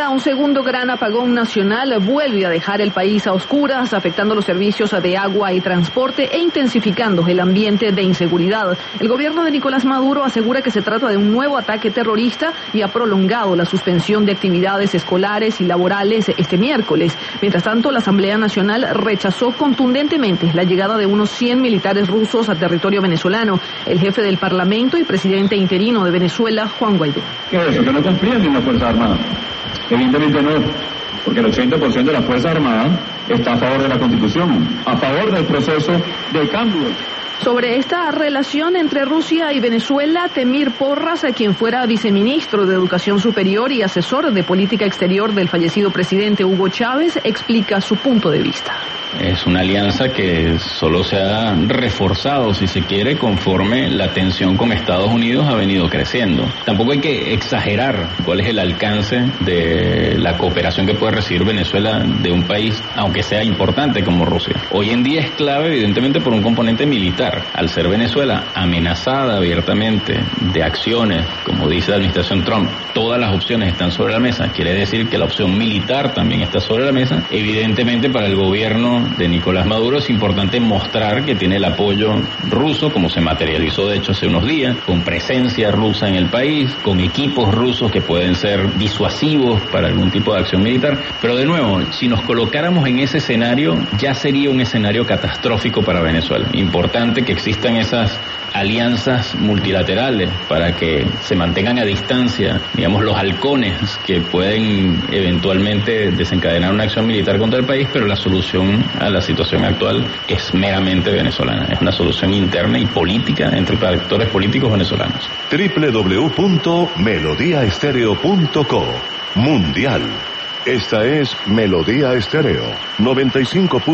Un segundo gran apagón nacional vuelve a dejar el país a oscuras, afectando los servicios de agua y transporte e intensificando el ambiente de inseguridad. El gobierno de Nicolás Maduro asegura que se trata de un nuevo ataque terrorista y ha prolongado la suspensión de actividades escolares y laborales este miércoles. Mientras tanto, la Asamblea Nacional rechazó contundentemente la llegada de unos 100 militares rusos a territorio venezolano. El jefe del Parlamento y presidente interino de Venezuela, Juan Guaidó. ¿Qué es eso? ¿Que no confían en las Fuerzas Armadas? Evidentemente no, porque el 80% de las Fuerzas Armadas está a favor de la Constitución, a favor del proceso de cambio. Sobre esta relación entre Rusia y Venezuela, Temir Porras, quien fuera viceministro de Educación Superior y asesor de política exterior del fallecido presidente Hugo Chávez, explica su punto de vista. Es una alianza que solo se ha reforzado, si se quiere, conforme la tensión con Estados Unidos ha venido creciendo. Tampoco hay que exagerar cuál es el alcance de la cooperación que puede recibir Venezuela de un país, aunque sea importante como Rusia. Hoy en día es clave, evidentemente, por un componente militar. Al ser Venezuela amenazada abiertamente de acciones, como dice la administración Trump, todas las opciones están sobre la mesa. Quiere decir que la opción militar también está sobre la mesa. Evidentemente, para el gobierno de Nicolás Maduro es importante mostrar que tiene el apoyo ruso, como se materializó de hecho hace unos días, con presencia rusa en el país, con equipos rusos que pueden ser disuasivos para algún tipo de acción militar. Pero de nuevo, si nos colocáramos en ese escenario, ya sería un escenario catastrófico para Venezuela. Importante que existan esas alianzas multilaterales para que se mantengan a distancia, digamos, los halcones que pueden eventualmente desencadenar una acción militar contra el país, pero la solución a la situación actual es meramente venezolana. Es una solución interna y política entre actores políticos venezolanos. www.melodiaestereo.co Mundial. Esta es Melodía Estéreo 95.